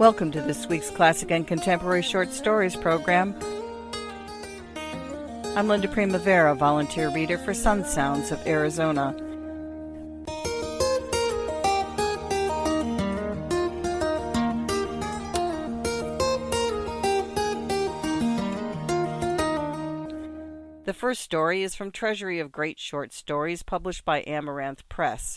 Welcome to this week's Classic and Contemporary Short Stories program. I'm Linda Primavera, volunteer reader for Sun Sounds of Arizona. The first story is from Treasury of Great Short Stories, published by Amaranth Press.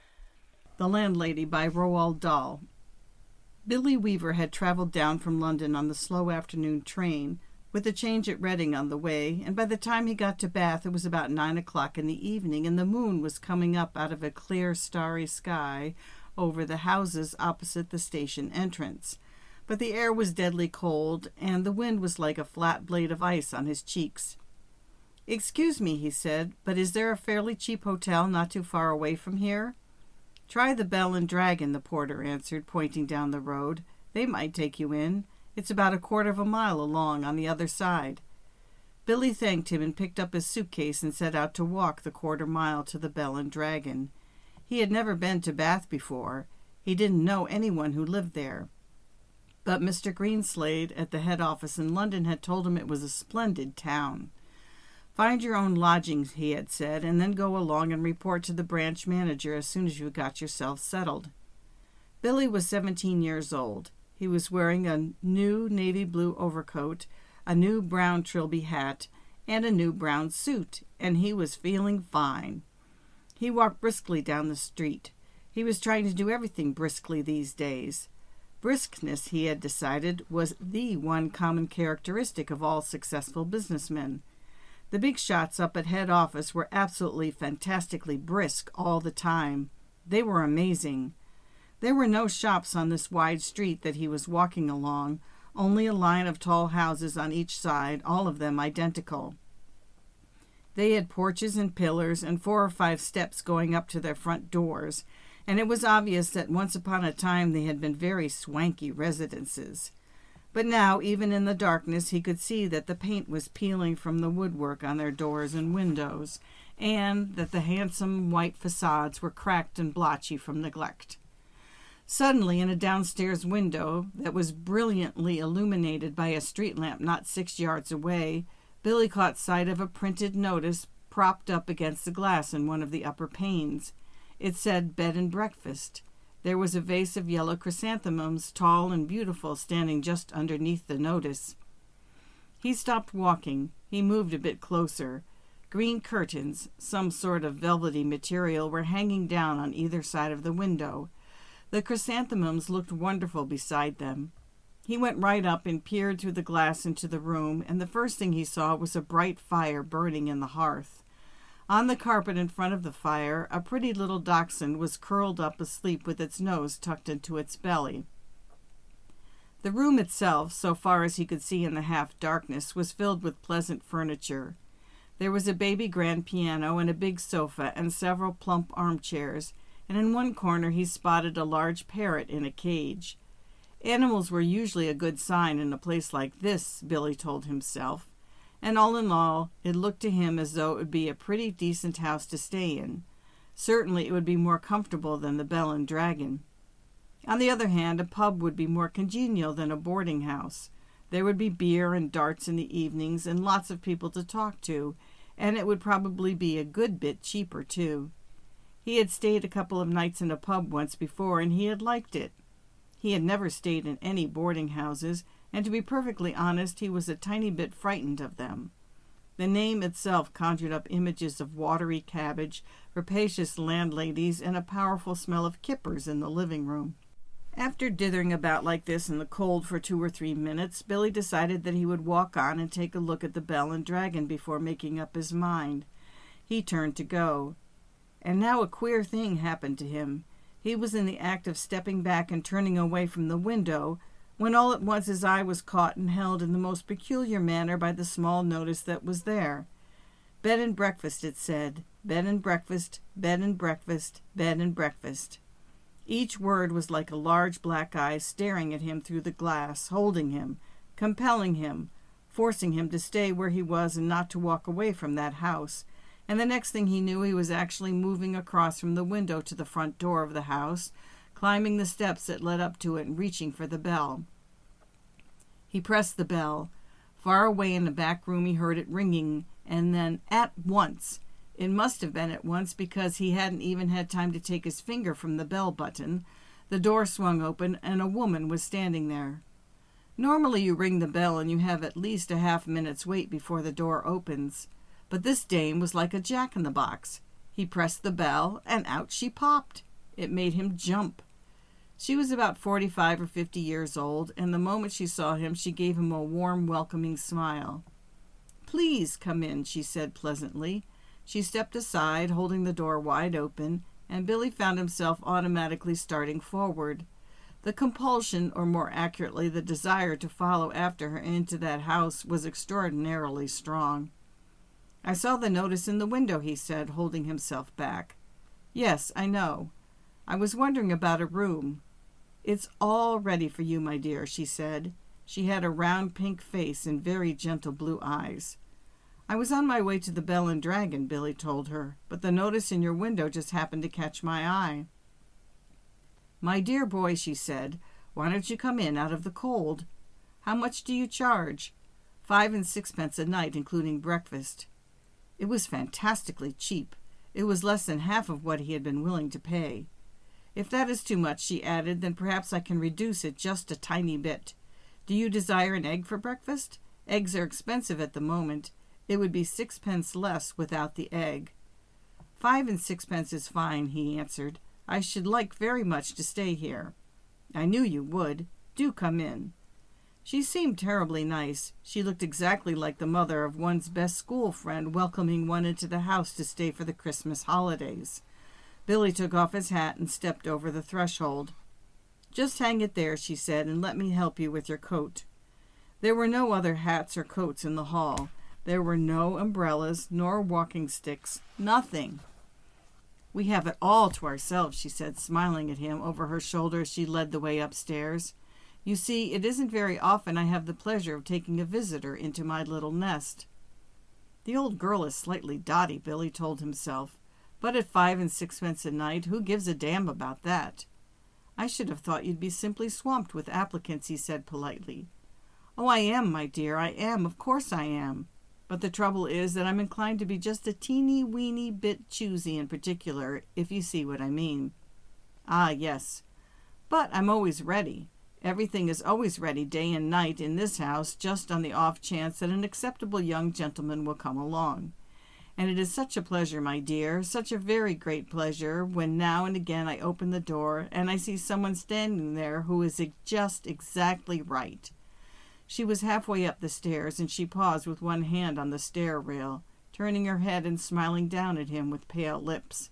The Landlady by Roald Dahl. Billy Weaver had traveled down from London on the slow afternoon train, with a change at Reading on the way, and by the time he got to Bath it was about 9 o'clock in the evening, and the moon was coming up out of a clear, starry sky over the houses opposite the station entrance. But the air was deadly cold, and the wind was like a flat blade of ice on his cheeks. "Excuse me," he said, "but is there a fairly cheap hotel not too far away from here?" "Try the Bell and Dragon," the porter answered, pointing down the road. "They might take you in. It's about a quarter of a mile along on the other side." Billy thanked him and picked up his suitcase and set out to walk the quarter mile to the Bell and Dragon. He had never been to Bath before. He didn't know anyone who lived there. But Mr. Greenslade at the head office in London had told him it was a splendid town. "Find your own lodgings," he had said, "and then go along and report to the branch manager as soon as you got yourself settled." Billy was 17 years old. He was wearing a new navy blue overcoat, a new brown Trilby hat, and a new brown suit, and he was feeling fine. He walked briskly down the street. He was trying to do everything briskly these days. Briskness, he had decided, was the one common characteristic of all successful businessmen. The big shots up at head office were absolutely fantastically brisk all the time. They were amazing. There were no shops on this wide street that he was walking along, only a line of tall houses on each side, all of them identical. They had porches and pillars and 4 or 5 steps going up to their front doors, and it was obvious that once upon a time they had been very swanky residences. But now, even in the darkness, he could see that the paint was peeling from the woodwork on their doors and windows, and that the handsome white facades were cracked and blotchy from neglect. Suddenly, in a downstairs window that was brilliantly illuminated by a street lamp not 6 yards away, Billy caught sight of a printed notice propped up against the glass in one of the upper panes. It said "Bed and Breakfast." There was a vase of yellow chrysanthemums, tall and beautiful, standing just underneath the notice. He stopped walking. He moved a bit closer. Green curtains, some sort of velvety material, were hanging down on either side of the window. The chrysanthemums looked wonderful beside them. He went right up and peered through the glass into the room, and the first thing he saw was a bright fire burning in the hearth. On the carpet in front of the fire, a pretty little dachshund was curled up asleep with its nose tucked into its belly. The room itself, so far as he could see in the half-darkness, was filled with pleasant furniture. There was a baby grand piano and a big sofa and several plump armchairs, and in one corner he spotted a large parrot in a cage. Animals were usually a good sign in a place like this, Billy told himself. And all in all, it looked to him as though it would be a pretty decent house to stay in. Certainly it would be more comfortable than the Bell and Dragon. On the other hand, a pub would be more congenial than a boarding house. There would be beer and darts in the evenings and lots of people to talk to, and it would probably be a good bit cheaper, too. He had stayed a couple of nights in a pub once before, and he had liked it. He had never stayed in any boarding houses, and to be perfectly honest, he was a tiny bit frightened of them. The name itself conjured up images of watery cabbage, rapacious landladies, and a powerful smell of kippers in the living room. After dithering about like this in the cold for 2 or 3 minutes, Billy decided that he would walk on and take a look at the Bell and Dragon before making up his mind. He turned to go. And now a queer thing happened to him. He was in the act of stepping back and turning away from the window, when all at once his eye was caught and held in the most peculiar manner by the small notice that was there. "Bed and breakfast," it said. "Bed and breakfast, bed and breakfast, bed and breakfast." Each word was like a large black eye staring at him through the glass, holding him, compelling him, forcing him to stay where he was and not to walk away from that house. And the next thing he knew, he was actually moving across from the window to the front door of the house, climbing the steps that led up to it and reaching for the bell. He pressed the bell. Far away in the back room he heard it ringing, and then at once. It must have been at once because he hadn't even had time to take his finger from the bell button. The door swung open and a woman was standing there. Normally you ring the bell and you have at least a half-minute's wait before the door opens. But this dame was like a jack-in-the-box. He pressed the bell and out she popped. It made him jump. She was about 45 or 50 years old, and the moment she saw him, she gave him a warm, welcoming smile. "Please come in," she said pleasantly. She stepped aside, holding the door wide open, and Billy found himself automatically starting forward. The compulsion, or more accurately, the desire to follow after her into that house was extraordinarily strong. "I saw the notice in the window," he said, holding himself back. "Yes, I know. I was wondering about a room." "It's all ready for you, my dear," she said. She had a round pink face and very gentle blue eyes. "I was on my way to the Bell and Dragon," Billy told her, "but the notice in your window just happened to catch my eye." "My dear boy," she said, "why don't you come in out of the cold? How much do you charge?" 5 and 6 a night, including breakfast. It was fantastically cheap. It was less than half of what he had been willing to pay. "If that is too much," she added, "then perhaps I can reduce it just a tiny bit. Do you desire an egg for breakfast? Eggs are expensive at the moment. It would be 6 less without the egg." 5 and 6 is fine," he answered. "I should like very much to stay here." "I knew you would. Do come in." She seemed terribly nice. She looked exactly like the mother of one's best school friend welcoming one into the house to stay for the Christmas holidays. Billy took off his hat and stepped over the threshold. "Just hang it there," she said, "and let me help you with your coat." There were no other hats or coats in the hall. There were no umbrellas, nor walking sticks, nothing. "We have it all to ourselves," she said, smiling at him over her shoulder as she led the way upstairs. "You see, it isn't very often I have the pleasure of taking a visitor into my little nest." The old girl is slightly dotty, Billy told himself. But at 5 and 6 a night, who gives a damn about that? "I should have thought you'd be simply swamped with applicants," he said politely. "Oh, I am, my dear, I am. Of course I am. But the trouble is that I'm inclined to be just a teeny-weeny bit choosy in particular, if you see what I mean." "Ah, yes. But I'm always ready. Everything is always ready day and night in this house, just on the off chance that an acceptable young gentleman will come along. And it is such a pleasure, my dear, such a very great pleasure, when now and again I open the door and I see someone standing there who is just exactly right." She was halfway up the stairs, and she paused with one hand on the stair rail, turning her head and smiling down at him with pale lips.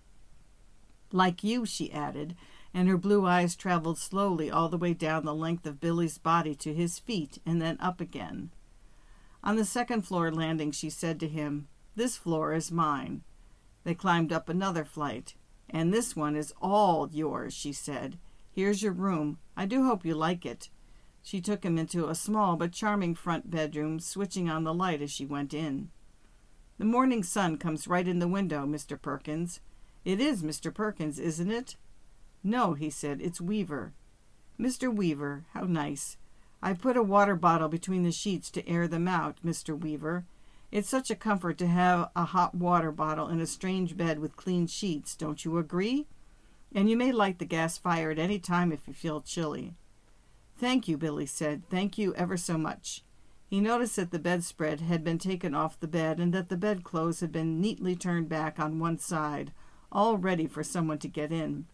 "Like you," she added, and her blue eyes traveled slowly all the way down the length of Billy's body to his feet and then up again. On the second-floor landing, she said to him, "This floor is mine." They climbed up another flight. "And this one is all yours," she said. "Here's your room. I do hope you like it." She took him into a small but charming front bedroom, switching on the light as she went in. "The morning sun comes right in the window, Mr. Perkins." "It is Mr. Perkins, isn't it?" "No," he said, "it's Weaver." "Mr. Weaver, how nice. I put a water bottle between the sheets to air them out, Mr. Weaver. It's such a comfort to have a hot water bottle in a strange bed with clean sheets, don't you agree? And you may light the gas fire at any time if you feel chilly." "Thank you," Billy said. "Thank you ever so much." He noticed that the bedspread had been taken off the bed and that the bedclothes had been neatly turned back on one side, all ready for someone to get in.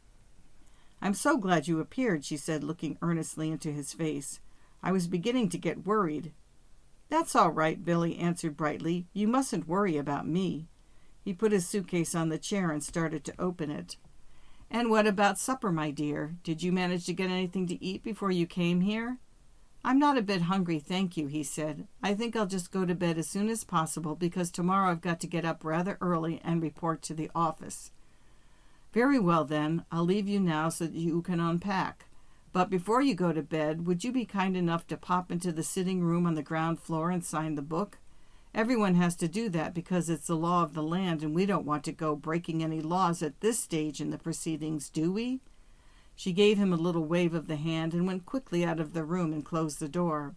"I'm so glad you appeared," she said, looking earnestly into his face. "I was beginning to get worried." "That's all right," Billy answered brightly. "You mustn't worry about me." He put his suitcase on the chair and started to open it. "And what about supper, my dear? Did you manage to get anything to eat before you came here?" "I'm not a bit hungry, thank you," he said. "I think I'll just go to bed as soon as possible because tomorrow I've got to get up rather early and report to the office." "Very well, then. I'll leave you now so that you can unpack. But before you go to bed, would you be kind enough to pop into the sitting room on the ground floor and sign the book? Everyone has to do that because it's the law of the land, and we don't want to go breaking any laws at this stage in the proceedings, do we?" She gave him a little wave of the hand and went quickly out of the room and closed the door.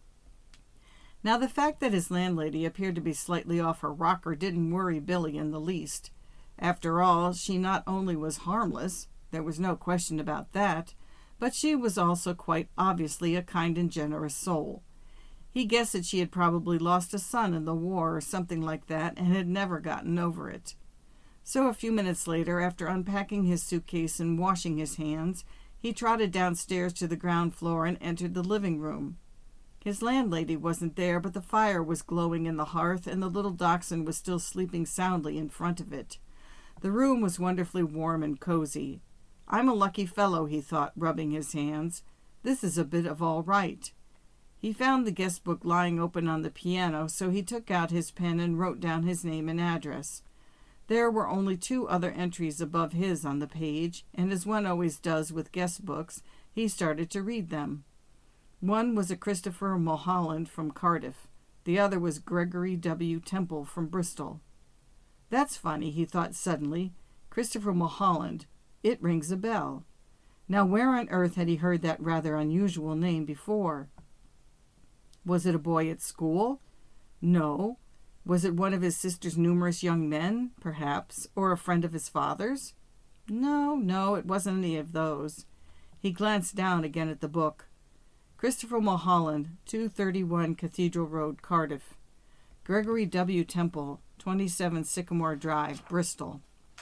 Now, the fact that his landlady appeared to be slightly off her rocker didn't worry Billy in the least. After all, she not only was harmless, there was no question about that, but she was also quite obviously a kind and generous soul. He guessed that she had probably lost a son in the war or something like that and had never gotten over it. So a few minutes later, after unpacking his suitcase and washing his hands, he trotted downstairs to the ground floor and entered the living room. His landlady wasn't there, but the fire was glowing in the hearth, and the little dachshund was still sleeping soundly in front of it. The room was wonderfully warm and cozy. I'm a lucky fellow, he thought, rubbing his hands. This is a bit of all right. He found the guest book lying open on the piano, so he took out his pen and wrote down his name and address. There were only 2 other entries above his on the page, and as one always does with guest books, he started to read them. One was a Christopher Mulholland from Cardiff. The other was Gregory W. Temple from Bristol. That's funny, he thought suddenly. Christopher Mulholland. It rings a bell. Now, where on earth had he heard that rather unusual name before? Was it a boy at school? No. Was it one of his sister's numerous young men, perhaps, or a friend of his father's? No, it wasn't any of those. He glanced down again at the book. Christopher Mulholland, 231 Cathedral Road, Cardiff. Gregory W. Temple, 27 Sycamore Drive, Bristol.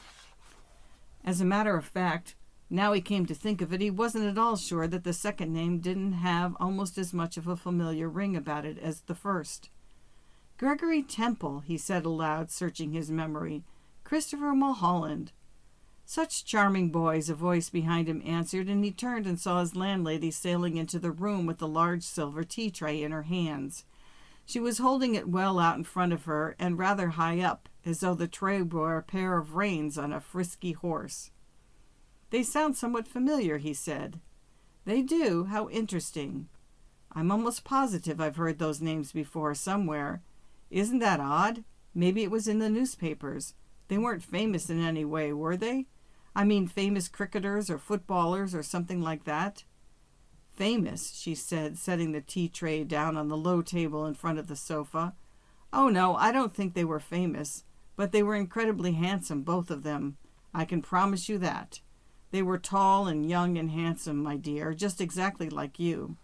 As a matter of fact, now he came to think of it, he wasn't at all sure that the second name didn't have almost as much of a familiar ring about it as the first. Gregory Temple, he said aloud, searching his memory. Christopher Mulholland. Such charming boys, a voice behind him answered, and he turned and saw his landlady sailing into the room with a large silver tea tray in her hands. She was holding it well out in front of her and rather high up, as though the tray bore a pair of reins on a frisky horse. They sound somewhat familiar, he said. They do? How interesting. I'm almost positive I've heard those names before somewhere. Isn't that odd? Maybe it was in the newspapers. They weren't famous in any way, were they? I mean, famous cricketers or footballers or something like that? Famous, she said, setting the tea tray down on the low table in front of the sofa. Oh, no, I don't think they were famous, but they were incredibly handsome, both of them. I can promise you that. They were tall and young and handsome, my dear, just exactly like you.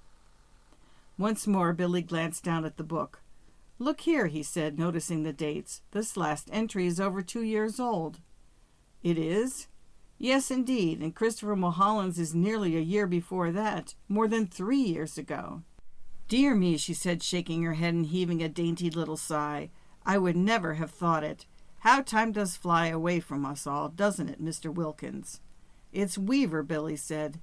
Once more Billy glanced down at the book. Look here, he said, noticing the dates. This last entry is over 2 years old. It is? Yes, indeed, and Christopher Mulholland's is nearly a year before that, more than 3 years ago. Dear me, she said, shaking her head and heaving a dainty little sigh. I would never have thought it. How time does fly away from us all, doesn't it, Mr. Wilkins? It's Weaver, Billy said.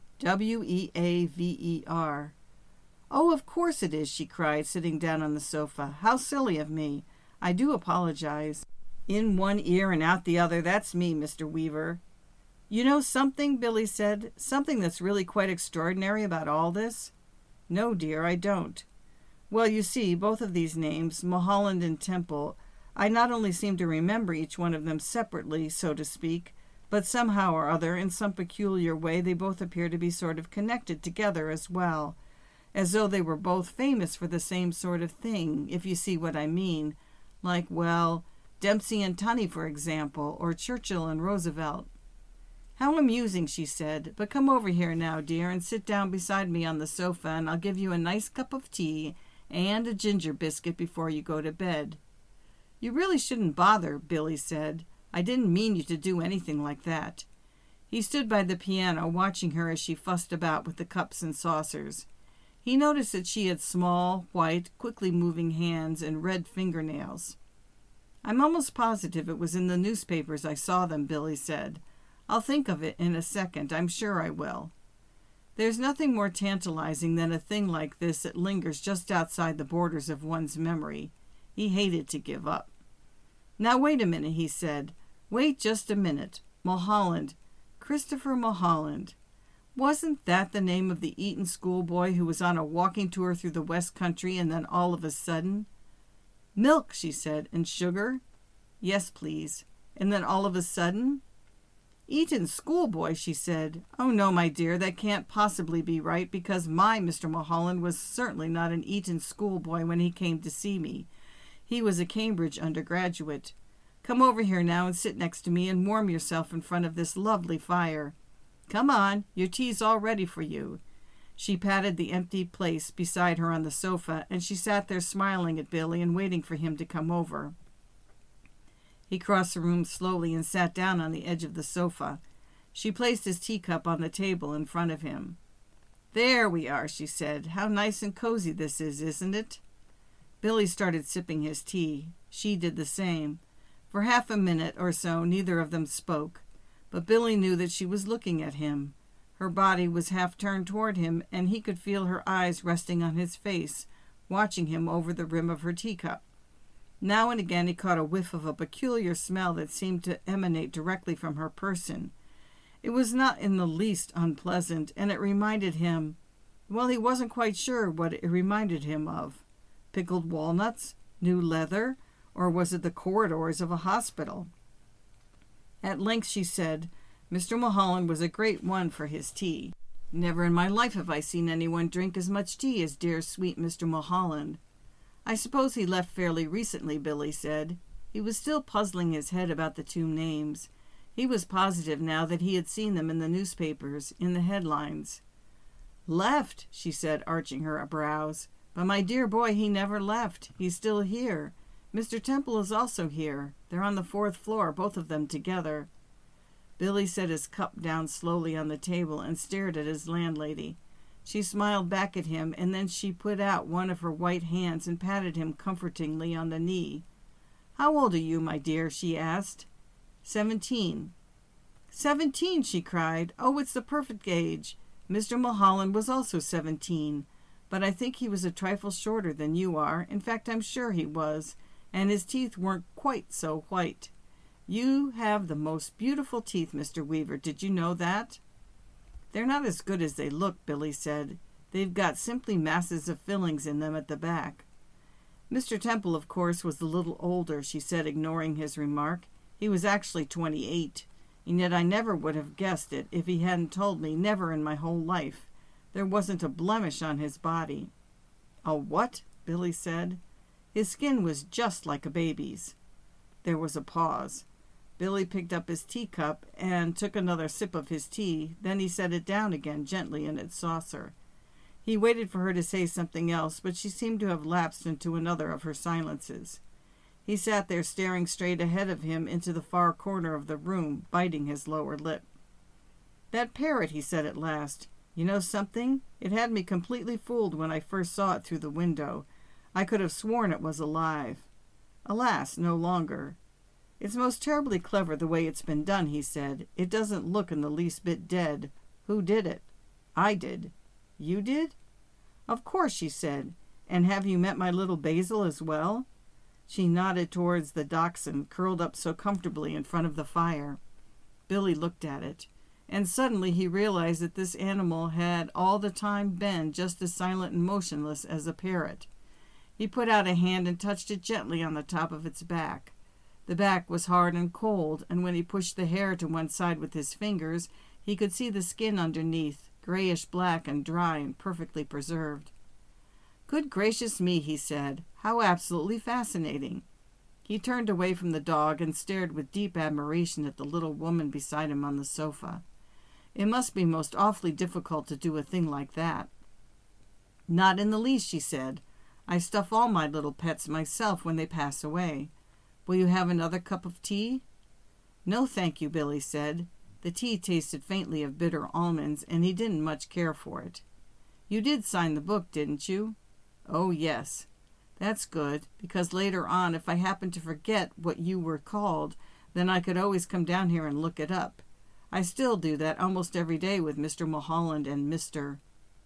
Weaver. Oh, of course it is, she cried, sitting down on the sofa. How silly of me. I do apologize. In one ear and out the other, that's me, Mr. Weaver. You know something, Billy said, something that's really quite extraordinary about all this? No, dear, I don't. Well, you see, both of these names, Mulholland and Temple, I not only seem to remember each one of them separately, so to speak, but somehow or other, in some peculiar way, they both appear to be sort of connected together as well, as though they were both famous for the same sort of thing, if you see what I mean, like, well, Dempsey and Tunney, for example, or Churchill and Roosevelt. How amusing, she said, but come over here now, dear, and sit down beside me on the sofa, and I'll give you a nice cup of tea and a ginger biscuit before you go to bed. You really shouldn't bother, Billy said. I didn't mean you to do anything like that. He stood by the piano, watching her as she fussed about with the cups and saucers. He noticed that she had small, white, quickly moving hands and red fingernails. I'm almost positive it was in the newspapers I saw them, Billy said. I'll think of it in a second, I'm sure I will. There's nothing more tantalizing than a thing like this that lingers just outside the borders of one's memory. He hated to give up. Now wait a minute, he said. Wait just a minute. Mulholland. Christopher Mulholland. Wasn't that the name of the Eton schoolboy who was on a walking tour through the West Country and then all of a sudden... Milk, she said, and sugar? Yes, please. And then all of a sudden... Eton schoolboy, she said. Oh, no, my dear, that can't possibly be right, because my Mr. Mulholland was certainly not an Eton schoolboy when he came to see me. He was a Cambridge undergraduate. Come over here now and sit next to me and warm yourself in front of this lovely fire. Come on, your tea's all ready for you. She patted the empty place beside her on the sofa, and she sat there smiling at Billy and waiting for him to come over. He crossed the room slowly and sat down on the edge of the sofa. She placed his teacup on the table in front of him. There we are, she said. How nice and cozy this is, isn't it? Billy started sipping his tea. She did the same. For half a minute or so neither of them spoke, but Billy knew that she was looking at him. Her body was half turned toward him, and he could feel her eyes resting on his face, watching him over the rim of her teacup. Now and again he caught a whiff of a peculiar smell that seemed to emanate directly from her person. It was not in the least unpleasant, and it reminded him, well, he wasn't quite sure what it reminded him of. Pickled walnuts? New leather? Or was it the corridors of a hospital? At length she said, Mr. Mulholland was a great one for his tea. Never in my life have I seen anyone drink as much tea as dear sweet Mr. Mulholland. I suppose he left fairly recently, Billy said. He was still puzzling his head about the two names. He was positive now that he had seen them in the newspapers, in the headlines. Left, she said, arching her brows. But my dear boy, he never left. He's still here. Mr. Temple is also here. They're on the 4th floor, both of them together. Billy set his cup down slowly on the table and stared at his landlady. She smiled back at him, and then she put out one of her white hands and patted him comfortingly on the knee. How old are you, my dear? She asked. 17. 17, she cried. Oh, it's the perfect age. Mr. Mulholland was also 17, but I think he was a trifle shorter than you are. In fact, I'm sure he was, and his teeth weren't quite so white. You have the most beautiful teeth, Mr. Weaver. Did you know that? They're not as good as they look, Billy said. They've got simply masses of fillings in them at the back. Mr. Temple, of course, was a little older, she said, ignoring his remark. He was actually 28, and yet I never would have guessed it if he hadn't told me, never in my whole life. There wasn't a blemish on his body. A what? Billy said. His skin was just like a baby's. There was a pause. Billy picked up his teacup and took another sip of his tea. Then he set it down again gently in its saucer. He waited for her to say something else, but she seemed to have lapsed into another of her silences. He sat there staring straight ahead of him into the far corner of the room, biting his lower lip. That parrot, he said at last. You know something? It had me completely fooled when I first saw it through the window. I could have sworn it was alive. Alas, no longer. It's most terribly clever the way it's been done, he said. It doesn't look in the least bit dead. Who did it? I did. You did? Of course, she said. And have you met my little Basil as well? She nodded towards the dachshund, curled up so comfortably in front of the fire. Billy looked at it, and suddenly he realized that this animal had all the time been just as silent and motionless as a parrot. He put out a hand and touched it gently on the top of its back. The back was hard and cold, and when he pushed the hair to one side with his fingers, he could see the skin underneath, grayish-black and dry and perfectly preserved. Good gracious me, he said. How absolutely fascinating. He turned away from the dog and stared with deep admiration at the little woman beside him on the sofa. It must be most awfully difficult to do a thing like that. Not in the least, she said. I stuff all my little pets myself when they pass away. Will you have another cup of tea? No, thank you, Billy said. The tea tasted faintly of bitter almonds, and he didn't much care for it. You did sign the book, didn't you? Oh, yes. That's good, because later on, if I happen to forget what you were called, then I could always come down here and look it up. I still do that almost every day with Mr. Mulholland and Mr.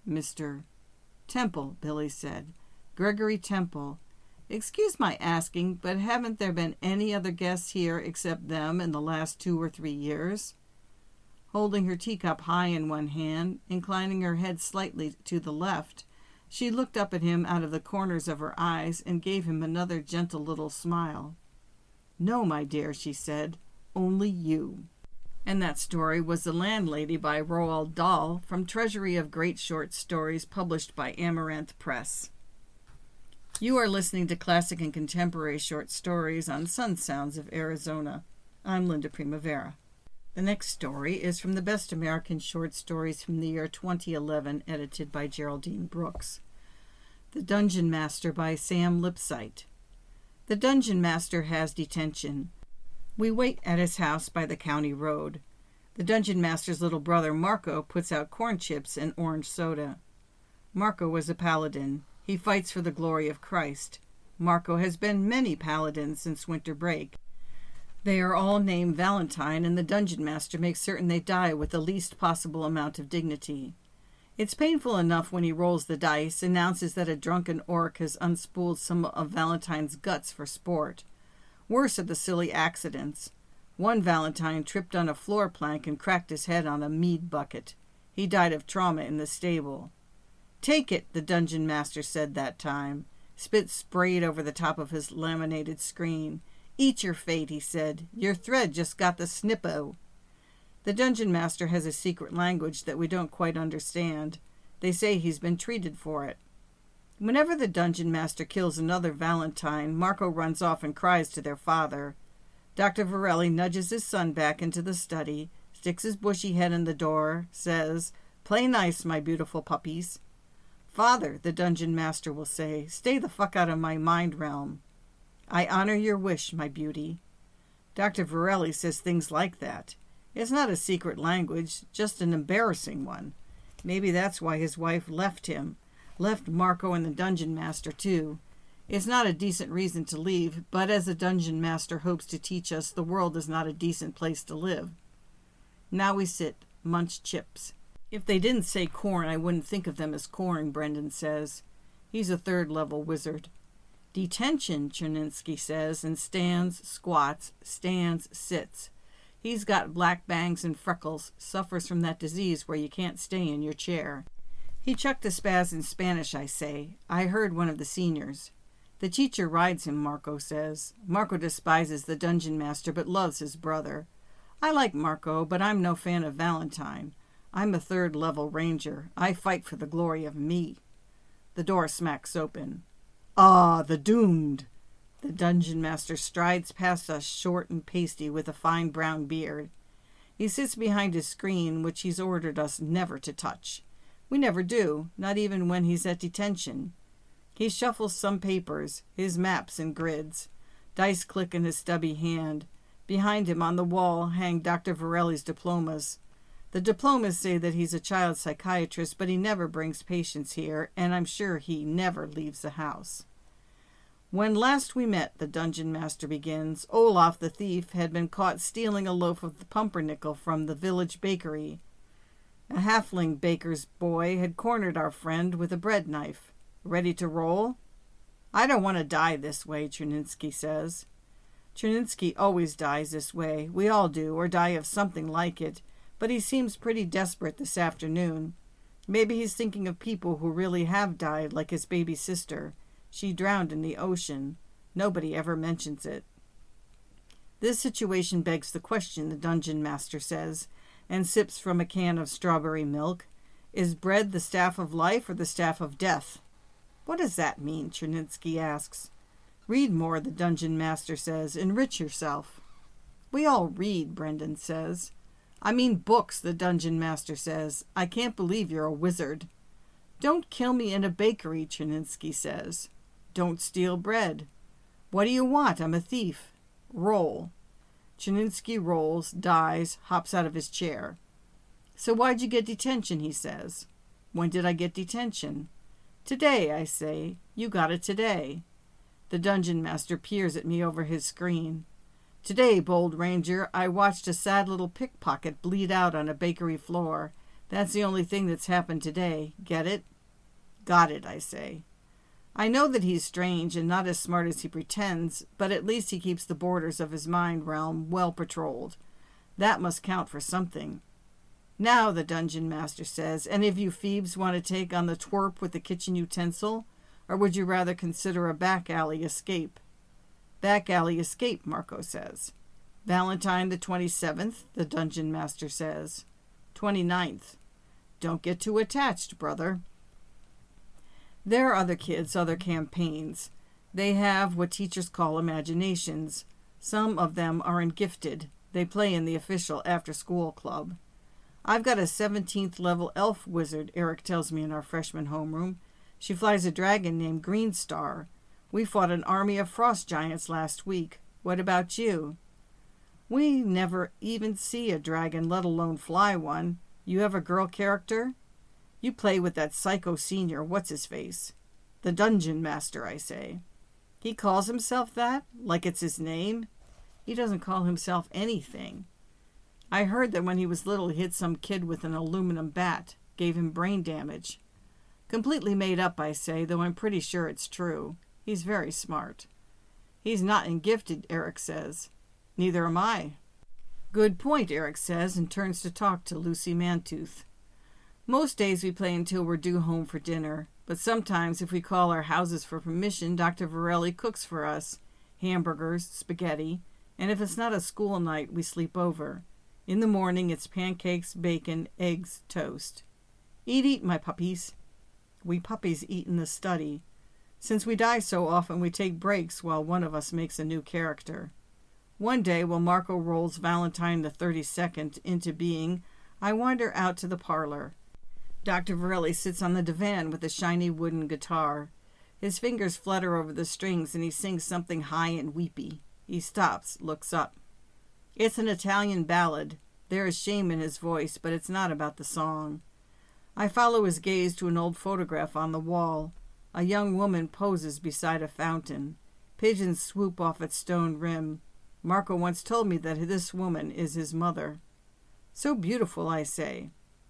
Temple, Billy said. Gregory Temple. Excuse my asking, but haven't there been any other guests here except them in the last 2 or 3 years? Holding her teacup high in one hand, inclining her head slightly to the left, she looked up at him out of the corners of her eyes and gave him another gentle little smile. No, my dear, she said, only you. And that story was The Landlady by Roald Dahl from Treasury of Great Short Stories published by Amaranth Press. You are listening to Classic and Contemporary Short Stories on Sun Sounds of Arizona. I'm Linda Primavera. The next story is from the Best American Short Stories from the year 2011, edited by Geraldine Brooks. The Dungeon Master by Sam Lipsyte. The Dungeon Master has detention. We wait at his house by the county road. The Dungeon Master's little brother Marco puts out corn chips and orange soda. Marco was a paladin. He fights for the glory of Christ. Marco has been many paladins since winter break. They are all named Valentine, and the Dungeon Master makes certain they die with the least possible amount of dignity. It's painful enough when he rolls the dice, announces that a drunken orc has unspooled some of Valentine's guts for sport. Worse are the silly accidents. One Valentine tripped on a floor plank and cracked his head on a mead bucket. He died of trauma in the stable. "Take it," the Dungeon Master said that time. Spit sprayed over the top of his laminated screen. "Eat your fate," he said. "Your thread just got the snippo." The Dungeon Master has a secret language that we don't quite understand. They say he's been treated for it. Whenever the Dungeon Master kills another Valentine, Marco runs off and cries to their father. Dr. Varelli nudges his son back into the study, sticks his bushy head in the door, says, "Play nice, my beautiful puppies." "Father," the Dungeon Master will say, "stay the fuck out of my mind realm." "I honor your wish, my beauty." Dr. Varelli says things like that. It's not a secret language, just an embarrassing one. Maybe that's why his wife left him. Left Marco and the Dungeon Master, too. It's not a decent reason to leave, but as the Dungeon Master hopes to teach us, the world is not a decent place to live. Now we sit, munch chips. If they didn't say corn, I wouldn't think of them as corn, Brendan says. He's a third-level wizard. "Detention," Cherninsky says, and stands, squats, stands, sits. He's got black bangs and freckles, suffers from that disease where you can't stay in your chair. He chucked a spaz in Spanish, I say. I heard one of the seniors. The teacher rides him, Marco says. Marco despises the Dungeon Master but loves his brother. I like Marco, but I'm no fan of Valentine. I'm a third-level ranger. I fight for the glory of me. The door smacks open. "Ah, the doomed!" The Dungeon Master strides past us, short and pasty, with a fine brown beard. He sits behind his screen, which he's ordered us never to touch. We never do, not even when he's at detention. He shuffles some papers, his maps and grids. Dice click in his stubby hand. Behind him on the wall hang Dr. Varelli's diplomas. The diplomas say that he's a child psychiatrist, but he never brings patients here, and I'm sure he never leaves the house. "When last we met," the Dungeon Master begins, "Olaf the thief had been caught stealing a loaf of the pumpernickel from the village bakery. A halfling baker's boy had cornered our friend with a bread knife. Ready to roll?" "I don't want to die this way," Cherninsky says. Cherninsky always dies this way. We all do, or die of something like it, but he seems pretty desperate this afternoon. Maybe he's thinking of people who really have died, like his baby sister. She drowned in the ocean. Nobody ever mentions it. This situation begs the question, the Dungeon Master says, and sips from a can of strawberry milk. Is bread the staff of life or the staff of death? What does that mean? Cherninsky asks. Read more, the Dungeon Master says. Enrich yourself. We all read, Brendan says. I mean books, the Dungeon Master says. I can't believe you're a wizard. Don't kill me in a bakery, Cherninsky says. Don't steal bread. What do you want? I'm a thief. Roll. Cherninsky rolls, dies, hops out of his chair. So why'd you get detention, he says. When did I get detention? Today, I say. You got it today. The Dungeon Master peers at me over his screen. Today, bold ranger, I watched a sad little pickpocket bleed out on a bakery floor. That's the only thing that's happened today. Get it? Got it, I say. I know that he's strange and not as smart as he pretends, but at least he keeps the borders of his mind realm well patrolled. That must count for something. Now, the Dungeon Master says, any of you Phoebes want to take on the twerp with the kitchen utensil, or would you rather consider a back alley escape? Back alley escape, Marco says. Valentine the 27th, the dungeon master says. 29th. Don't get too attached, brother. There are other kids, other campaigns. They have what teachers call imaginations. Some of them are in gifted. They play in the official after-school club. I've got a 17th level elf wizard, Eric tells me in our freshman homeroom. She flies a dragon named Greenstar. We fought an army of frost giants last week. What about you? We never even see a dragon, let alone fly one. You have a girl character? You play with that psycho senior, what's-his-face? The dungeon master, I say. He calls himself that? Like it's his name? He doesn't call himself anything. I heard that when he was little he hit some kid with an aluminum bat, gave him brain damage. Completely made up, I say, though I'm pretty sure it's true. He's very smart. He's not in gifted, Eric says. Neither am I. Good point, Eric says, and turns to talk to Lucy Mantooth. Most days we play until we're due home for dinner, but sometimes if we call our houses for permission, Dr. Varelli cooks for us. Hamburgers, spaghetti, and if it's not a school night, we sleep over. In the morning, it's pancakes, bacon, eggs, toast. Eat, my puppies. We puppies eat in the study. Since we die so often, we take breaks while one of us makes a new character. One day, while Marco rolls Valentine the 32nd into being, I wander out to the parlor. Dr. Varelli sits on the divan with a shiny wooden guitar. His fingers flutter over the strings and he sings something high and weepy. He stops, looks up. It's an Italian ballad. There is shame in his voice, but it's not about the song. I follow his gaze to an old photograph on the wall. A young woman poses beside a fountain. Pigeons swoop off its stone rim. Marco once told me that this woman is his mother. So beautiful, I say.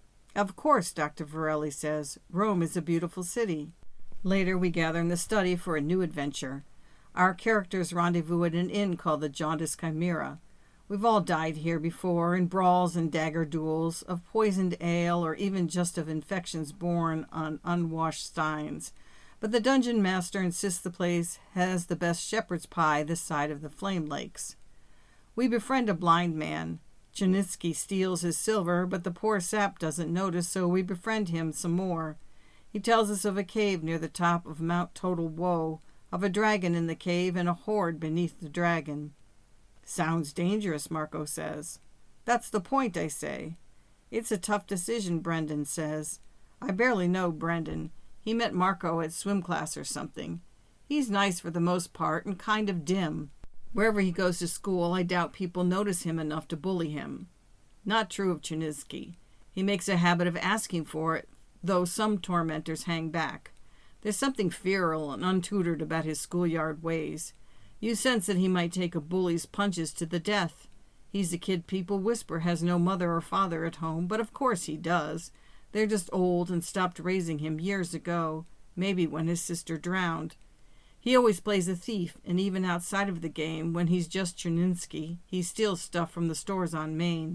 Of course, Dr. Varelli says. Rome is a beautiful city. Later we gather in the study for a new adventure. Our characters rendezvous at an inn called the Jaundice Chimera. We've all died here before, in brawls and dagger duels, of poisoned ale, or even just of infections born on unwashed steins. But the dungeon master insists the place has the best shepherd's pie this side of the Flame Lakes. We befriend a blind man. Chernitsky steals his silver, but the poor sap doesn't notice, so we befriend him some more. He tells us of a cave near the top of Mount Total Woe, of a dragon in the cave and a horde beneath the dragon. Sounds dangerous, Marco says. That's the point, I say. It's a tough decision, Brendan says. I barely know Brendan. He met Marco at swim class or something. He's nice for the most part and kind of dim. Wherever he goes to school, I doubt people notice him enough to bully him. Not true of Chernitsky. He makes a habit of asking for it, though some tormentors hang back. There's something feral and untutored about his schoolyard ways. You sense that he might take a bully's punches to the death. He's the kid people whisper has no mother or father at home, but of course he does. They're just old and stopped raising him years ago, maybe when his sister drowned. He always plays a thief, and even outside of the game, when he's just Chernitsky, he steals stuff from the stores on Main.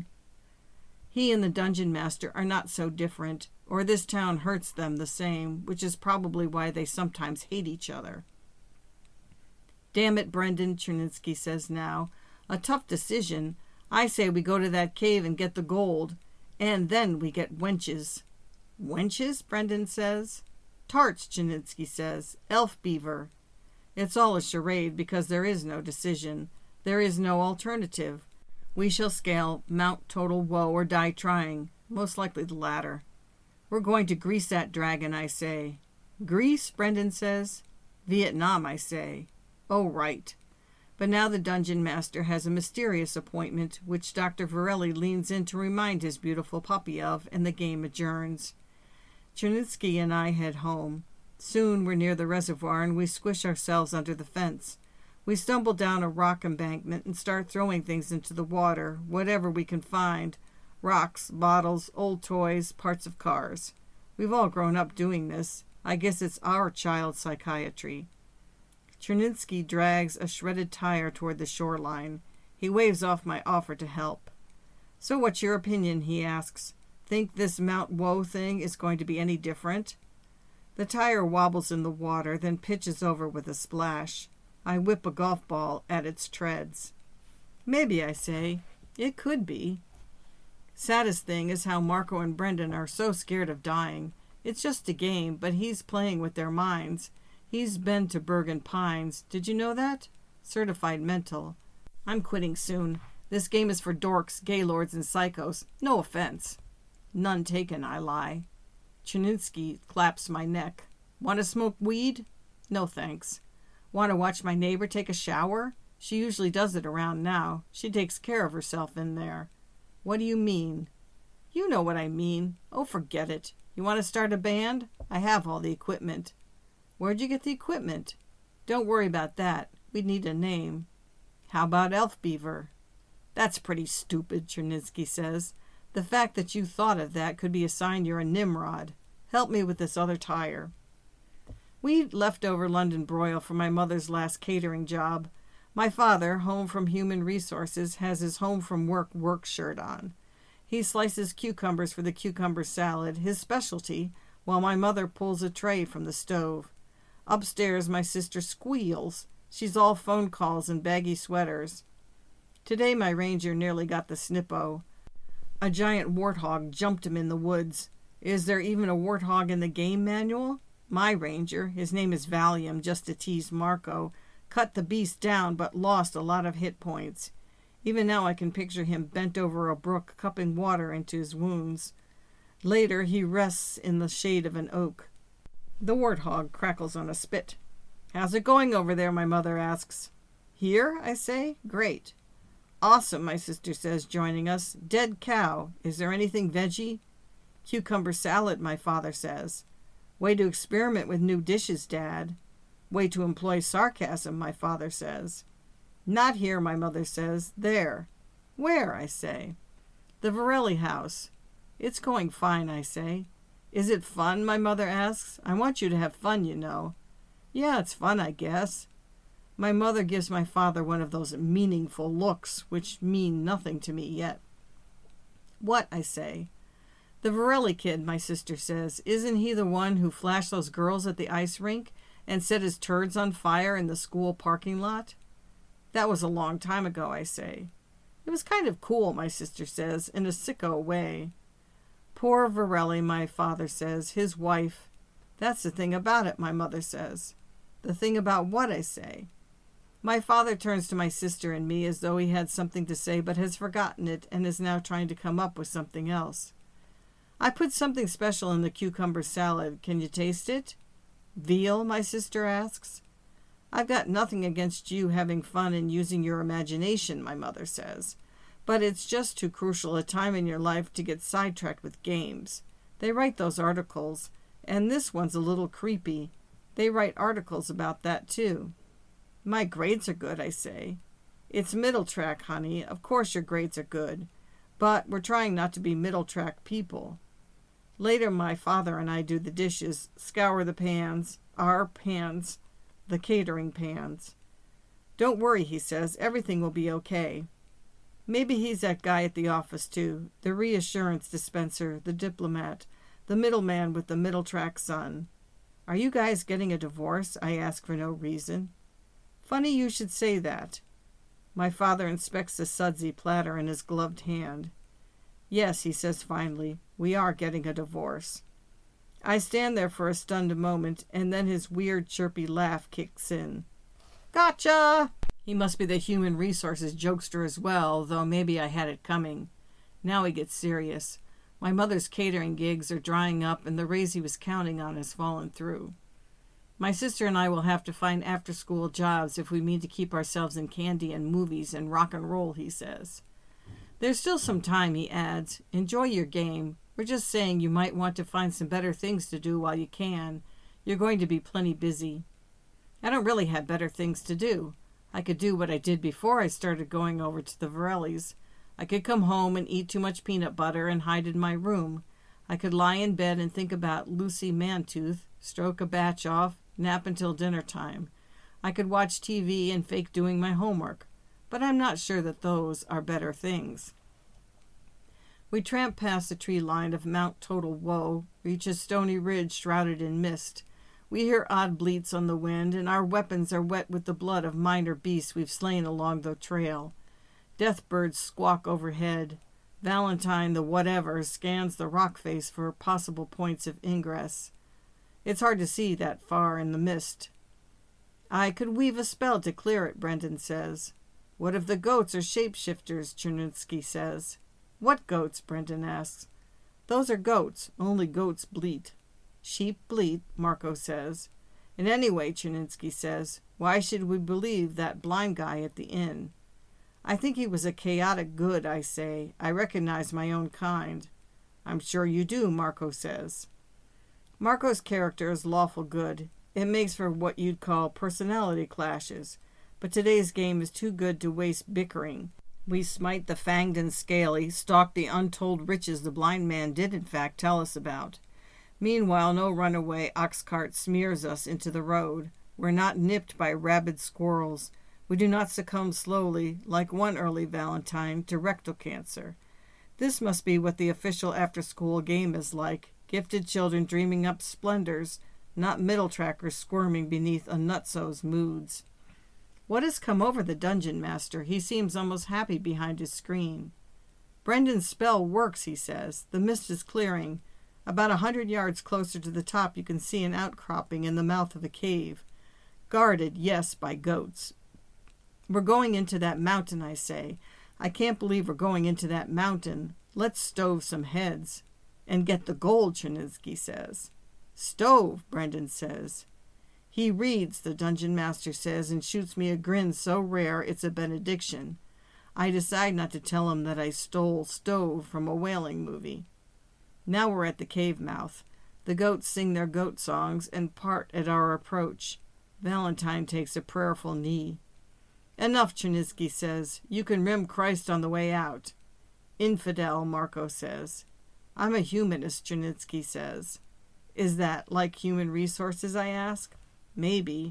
He and the dungeon master are not so different, or this town hurts them the same, which is probably why they sometimes hate each other. Damn it, Brendan, Chernitsky says now. A tough decision. I say we go to that cave and get the gold, and then we get wenches. Wenches? Brendan says. Tarts, Chernitsky says. Elf beaver. It's all a charade because there is no decision. There is no alternative. We shall scale Mount Total Woe or die trying. Most likely the latter. We're going to grease that dragon, I say. Greece, Brendan says. Vietnam, I say. Oh, right. But now the dungeon master has a mysterious appointment, which Dr. Varelli leans in to remind his beautiful puppy of, and the game adjourns. Chernitsky and I head home. Soon we're near the reservoir, and we squish ourselves under the fence. We stumble down a rock embankment and start throwing things into the water, whatever we can find. Rocks, bottles, old toys, parts of cars. We've all grown up doing this. I guess it's our child psychiatry. Chernitsky drags a shredded tire toward the shoreline. He waves off my offer to help. So what's your opinion, he asks. Think this Mount Woe thing is going to be any different? The tire wobbles in the water, then pitches over with a splash. I whip a golf ball at its treads. Maybe, I say. It could be. Saddest thing is how Marco and Brendan are so scared of dying. It's just a game, but he's playing with their minds. He's been to Bergen Pines. Did you know that? Certified mental. I'm quitting soon. This game is for dorks, gaylords, and psychos. No offense. None taken, I lie. Chernitsky claps my neck. Want to smoke weed? No thanks. Want to watch my neighbor take a shower? She usually does it around now. She takes care of herself in there. What do you mean? You know what I mean. Oh, forget it. You want to start a band? I have all the equipment. Where'd you get the equipment? Don't worry about that. We'd need a name. How about Elf Beaver? That's pretty stupid, Chernitsky says. The fact that you thought of that could be a sign you're a Nimrod. Help me with this other tire. We eat leftover London broil from my mother's last catering job. My father, home from Human Resources, has his home from work shirt on. He slices cucumbers for the cucumber salad, his specialty, while my mother pulls a tray from the stove. Upstairs, my sister squeals. She's all phone calls and baggy sweaters. Today my ranger nearly got the snippo. A giant warthog jumped him in the woods. Is there even a warthog in the game manual? My ranger, his name is Valium, just to tease Marco, cut the beast down but lost a lot of hit points. Even now I can picture him bent over a brook, cupping water into his wounds. Later he rests in the shade of an oak. The warthog crackles on a spit. How's it going over there, my mother asks. Here, I say. Great. Awesome, my sister says, joining us. Dead cow. Is there anything veggie? Cucumber salad, my father says. Way to experiment with new dishes, Dad. Way to employ sarcasm, my father says. Not here, my mother says. There. Where, I say. The Varelli house. It's going fine, I say. Is it fun, my mother asks. I want you to have fun, you know. Yeah, it's fun, I guess. My mother gives my father one of those meaningful looks, which mean nothing to me yet. What, I say. The Varelli kid, my sister says. Isn't he the one who flashed those girls at the ice rink and set his turds on fire in the school parking lot? That was a long time ago, I say. It was kind of cool, my sister says, in a sicko way. Poor Varelli, my father says. His wife. That's the thing about it, my mother says. The thing about what, I say. My father turns to my sister and me as though he had something to say but has forgotten it and is now trying to come up with something else. I put something special in the cucumber salad. Can you taste it? Veal, my sister asks. I've got nothing against you having fun and using your imagination, my mother says. But it's just too crucial a time in your life to get sidetracked with games. They write those articles, and this one's a little creepy. They write articles about that, too. My grades are good, I say. It's middle track, honey. Of course your grades are good. But we're trying not to be middle track people. Later my father and I do the dishes, scour the pans, our pans, the catering pans. Don't worry, he says. Everything will be okay. Maybe he's that guy at the office, too. The reassurance dispenser, the diplomat, the middleman with the middle track son. Are you guys getting a divorce? I ask for no reason. Funny you should say that. My father inspects the sudsy platter in his gloved hand. Yes, he says finally, we are getting a divorce. I stand there for a stunned moment, and then his weird, chirpy laugh kicks in. Gotcha! He must be the Human Resources jokester as well, though maybe I had it coming. Now he gets serious. My mother's catering gigs are drying up, and the raise he was counting on has fallen through. My sister and I will have to find after-school jobs if we mean to keep ourselves in candy and movies and rock and roll, he says. There's still some time, he adds. Enjoy your game. We're just saying you might want to find some better things to do while you can. You're going to be plenty busy. I don't really have better things to do. I could do what I did before I started going over to the Varellis. I could come home and eat too much peanut butter and hide in my room. I could lie in bed and think about Lucy Mantooth, stroke a batch off, nap until dinner time. I could watch TV and fake doing my homework. But I'm not sure that those are better things. We tramp past the tree line of Mount Total Woe, reach a stony ridge shrouded in mist. We hear odd bleats on the wind, and our weapons are wet with the blood of minor beasts we've slain along the trail. Deathbirds squawk overhead. Valentine, the whatever, scans the rock face for possible points of ingress. It's hard to see that far in the mist. I could weave a spell to clear it, Brendan says. What if the goats are shapeshifters, Chernitsky says. What goats? Brendan asks. Those are goats. Only goats bleat. Sheep bleat, Marco says. And anyway, Chernitsky says, why should we believe that blind guy at the inn? I think he was a chaotic good, I say. I recognize my own kind. I'm sure you do, Marco says. Marco's character is lawful good. It makes for what you'd call personality clashes. But today's game is too good to waste bickering. We smite the fanged and scaly, stalk the untold riches the blind man did in fact tell us about. Meanwhile, no runaway ox cart smears us into the road. We're not nipped by rabid squirrels. We do not succumb slowly, like one early Valentine, to rectal cancer. This must be what the official after-school game is like. Gifted children dreaming up splendors, not middle trackers squirming beneath a nutso's moods. What has come over the dungeon master? He seems almost happy behind his screen. Brendan's spell works, he says. The mist is clearing. About 100 yards closer to the top you can see an outcropping in the mouth of a cave. Guarded, yes, by goats. We're going into that mountain, I say. I can't believe we're going into that mountain. Let's stove some heads. And get the gold, Chernitsky says. Stove, Brendan says. He reads, the dungeon master says, and shoots me a grin so rare it's a benediction. I decide not to tell him that I stole stove from a whaling movie. Now we're at the cave mouth. The goats sing their goat songs and part at our approach. Valentine takes a prayerful knee. Enough, Chernitsky says. You can rim Christ on the way out. Infidel, Marco says. I'm a humanist, Chernitsky says. Is that like human resources, I ask? Maybe.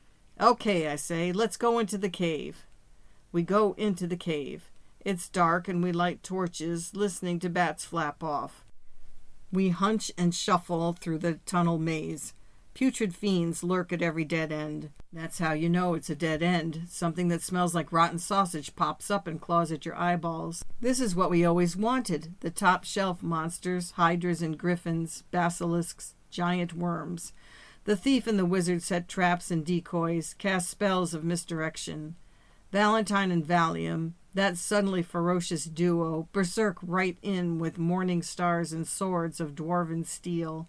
Okay, I say, let's go into the cave. We go into the cave. It's dark and we light torches, listening to bats flap off. We hunch and shuffle through the tunnel maze. Putrid fiends lurk at every dead end. That's how you know it's a dead end. Something that smells like rotten sausage pops up and claws at your eyeballs. This is what we always wanted. The top shelf monsters, hydras and griffins, basilisks, giant worms. The thief and the wizard set traps and decoys, cast spells of misdirection. Valentine and Valium, that suddenly ferocious duo, berserk right in with morning stars and swords of dwarven steel.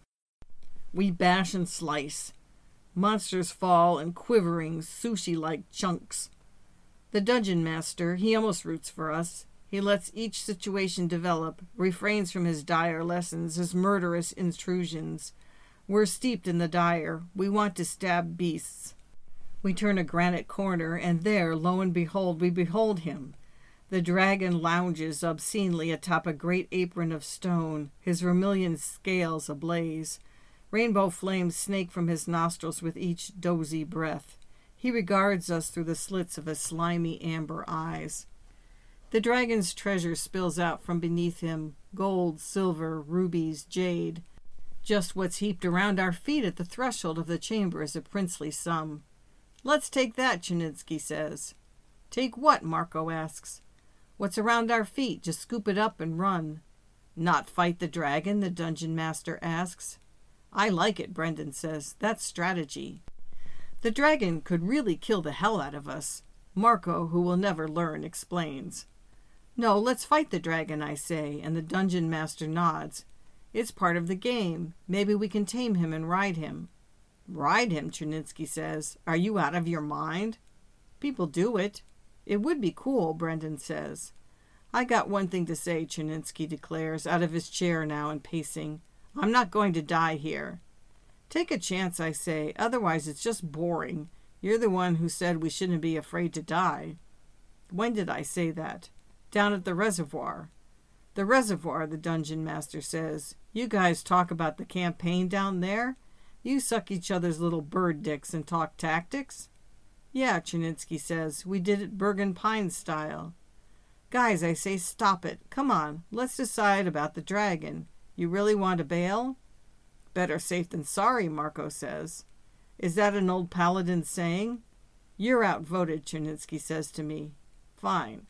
We bash and slice. Monsters fall in quivering, sushi-like chunks. The dungeon master, he almost roots for us. He lets each situation develop, refrains from his dire lessons, his murderous intrusions. We're steeped in the dire. We want to stab beasts. We turn a granite corner, and there, lo and behold, we behold him. The dragon lounges obscenely atop a great apron of stone, his vermilion scales ablaze. Rainbow flames snake from his nostrils with each dozy breath. He regards us through the slits of his slimy amber eyes. The dragon's treasure spills out from beneath him, gold, silver, rubies, jade. Just what's heaped around our feet at the threshold of the chamber is a princely sum. Let's take that, Chernitsky says. Take what? Marco asks. What's around our feet? Just scoop it up and run. Not fight the dragon? The dungeon master asks. I like it, Brendan says. That's strategy. The dragon could really kill the hell out of us. Marco, who will never learn, explains. No, let's fight the dragon, I say, and the dungeon master nods. It's part of the game. Maybe we can tame him and ride him. Ride him, Chernitsky says. Are you out of your mind? People do it. It would be cool, Brendan says. I got one thing to say, Chernitsky declares, out of his chair now and pacing. I'm not going to die here. Take a chance, I say. Otherwise it's just boring. You're the one who said we shouldn't be afraid to die. When did I say that? Down at the reservoir. The reservoir, the dungeon master says. You guys talk about the campaign down there? You suck each other's little bird dicks and talk tactics? Yeah, Chernitsky says. We did it Bergen Pines style. Guys, I say, stop it. Come on, let's decide about the dragon. You really want to bail? Better safe than sorry, Marco says. Is that an old paladin saying? You're outvoted, Chernitsky says to me. Fine.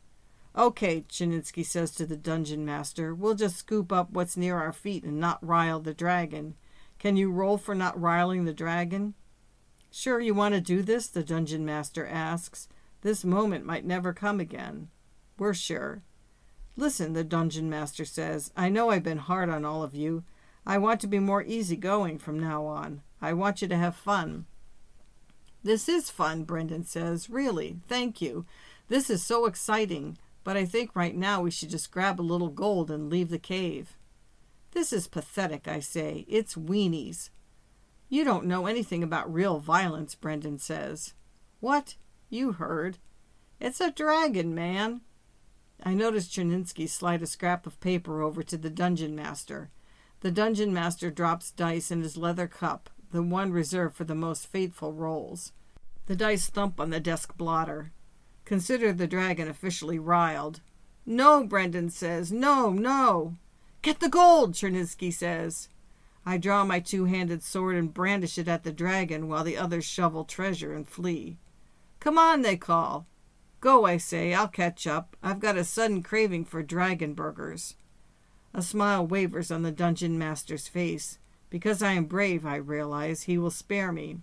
Okay, Chininsky says to the dungeon master, we'll just scoop up what's near our feet and not rile the dragon. Can you roll for not riling the dragon? Sure you want to do this? The dungeon master asks. This moment might never come again. We're sure. Listen, the dungeon master says, I know I've been hard on all of you. I want to be more easygoing from now on. I want you to have fun. This is fun, Brendan says. Really, thank you. This is so exciting, but I think right now we should just grab a little gold and leave the cave. This is pathetic, I say. It's weenies. You don't know anything about real violence, Brendan says. What? You heard. It's a dragon, man. I notice Chernitsky slide a scrap of paper over to the dungeon master. The dungeon master drops dice in his leather cup, the one reserved for the most fateful rolls. The dice thump on the desk blotter. Consider the dragon officially riled. No, Brendan says. No, no. Get the gold, Chernitsky says. I draw my two-handed sword and brandish it at the dragon while the others shovel treasure and flee. Come on, they call. Go, I say, I'll catch up. I've got a sudden craving for dragon burgers. A smile wavers on the dungeon master's face. Because I am brave, I realize, he will spare me.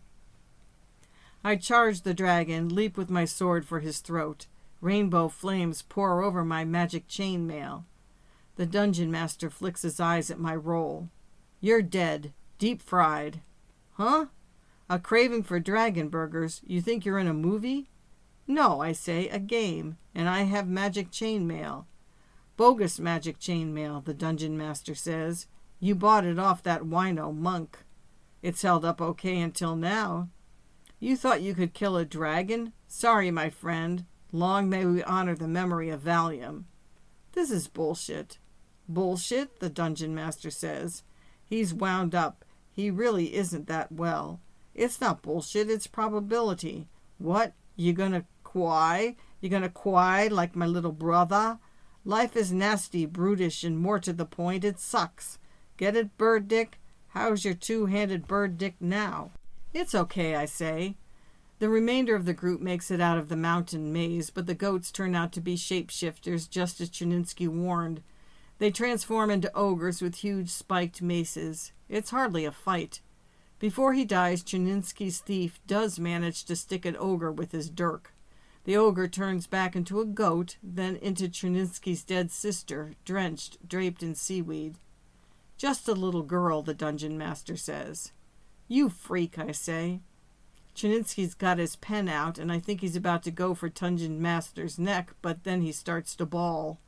I charge the dragon, leap with my sword for his throat. Rainbow flames pour over my magic chainmail. The dungeon master flicks his eyes at my roll. You're dead, deep fried. Huh? A craving for dragon burgers? You think you're in a movie? No, I say, a game, and I have magic chainmail. Bogus magic chainmail, the dungeon master says. You bought it off that wino monk. It's held up okay until now. You thought you could kill a dragon? Sorry, my friend. Long may we honor the memory of Valium. This is bullshit. Bullshit, the dungeon master says. He's wound up. He really isn't that well. It's not bullshit, it's probability. What? You gonna cry? You gonna cry like my little brother? Life is nasty, brutish, and more to the point, it sucks. Get it, bird dick? How's your two-handed bird dick now? It's okay, I say. The remainder of the group makes it out of the mountain maze, but the goats turn out to be shapeshifters, just as Chernitsky warned. They transform into ogres with huge spiked maces. It's hardly a fight. Before he dies, Chernitsky's thief does manage to stick an ogre with his dirk. The ogre turns back into a goat, then into Chernitsky's dead sister, drenched, draped in seaweed. Just a little girl, the dungeon master says. You freak, I say. Chernitsky's got his pen out, and I think he's about to go for dungeon master's neck, but then he starts to bawl.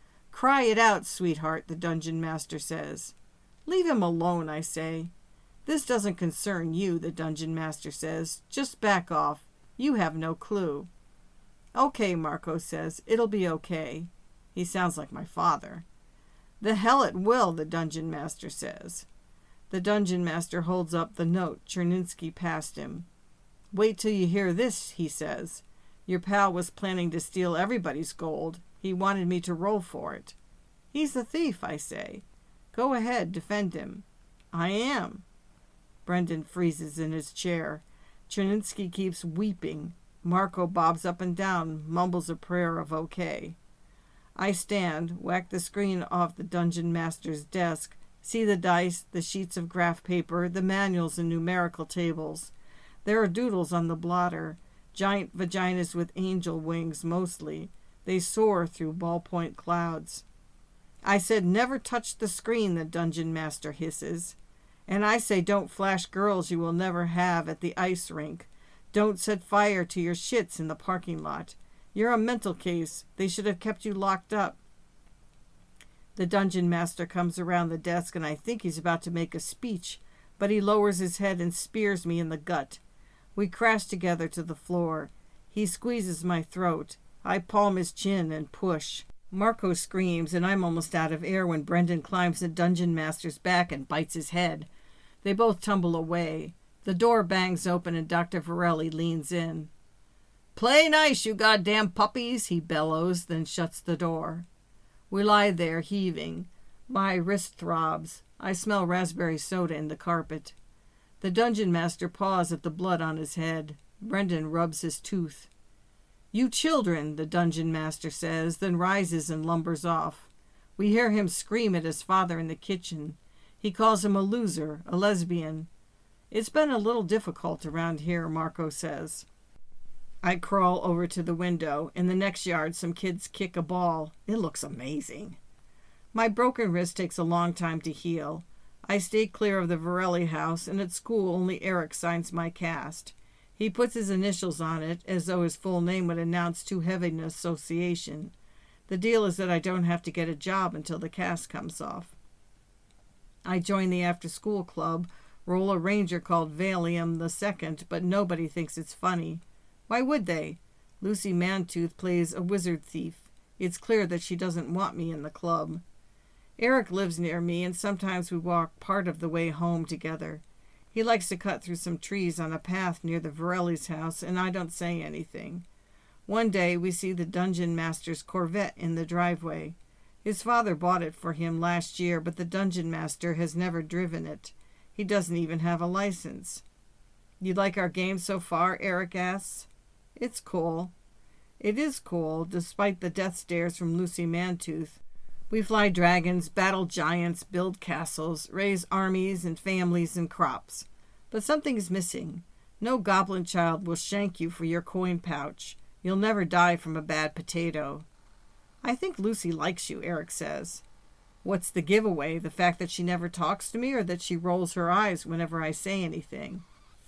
Cry it out, sweetheart, the dungeon master says. Leave him alone, I say. This doesn't concern you, the dungeon master says. Just back off. You have no clue. Okay, Marco says. It'll be okay. He sounds like my father. The hell it will, the dungeon master says. The dungeon master holds up the note Chernitsky passed him. Wait till you hear this, he says. Your pal was planning to steal everybody's gold. He wanted me to roll for it. He's a thief, I say. Go ahead, defend him. I am. Brendan freezes in his chair. Chernitsky keeps weeping. Marco bobs up and down, mumbles a prayer of okay. I stand, whack the screen off the dungeon master's desk, see the dice, the sheets of graph paper, the manuals and numerical tables. There are doodles on the blotter, giant vaginas with angel wings mostly. They soar through ballpoint clouds. I said never touch the screen, the dungeon master hisses. And I say don't flash girls you will never have at the ice rink. Don't set fire to your shits in the parking lot. You're a mental case. They should have kept you locked up. The dungeon master comes around the desk and I think he's about to make a speech, but he lowers his head and spears me in the gut. We crash together to the floor. He squeezes my throat. I palm his chin and push. Marco screams and I'm almost out of air when Brendan climbs the dungeon master's back and bites his head. They both tumble away. The door bangs open and Dr. Varelli leans in. Play nice, you goddamn puppies, he bellows, then shuts the door. We lie there, heaving. My wrist throbs. I smell raspberry soda in the carpet. The dungeon master paws at the blood on his head. Brendan rubs his tooth. "You children," the dungeon master says, then rises and lumbers off. We hear him scream at his father in the kitchen. He calls him a loser, a lesbian. "It's been a little difficult around here," Marco says. I crawl over to the window. In the next yard, some kids kick a ball. It looks amazing. My broken wrist takes a long time to heal. I stay clear of the Varelli house, and at school only Eric signs my cast. He puts his initials on it, as though his full name would announce too heavy an association. The deal is that I don't have to get a job until the cast comes off. I join the after-school club, roll a ranger called Valium II, but nobody thinks it's funny. Why would they? Lucy Mantooth plays a wizard thief. It's clear that she doesn't want me in the club. Eric lives near me, and sometimes we walk part of the way home together. He likes to cut through some trees on a path near the Varelli's house, and I don't say anything. One day we see the dungeon master's Corvette in the driveway. His father bought it for him last year, but the dungeon master has never driven it. He doesn't even have a license. "You like our game so far?" Eric asks. "It's cool." It is cool, despite the death stares from Lucy Mantooth. We fly dragons, battle giants, build castles, raise armies and families and crops. But something's missing. No goblin child will shank you for your coin pouch. You'll never die from a bad potato. "I think Lucy likes you," Eric says. What's the giveaway? The fact that she never talks to me, or that she rolls her eyes whenever I say anything?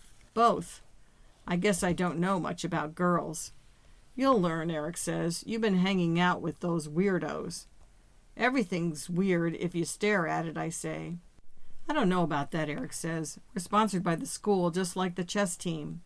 Both. I guess I don't know much about girls. "You'll learn," Eric says. "You've been hanging out with those weirdos." "Everything's weird if you stare at it," I say. "I don't know about that," Eric says. "We're sponsored by the school, just like the chess team."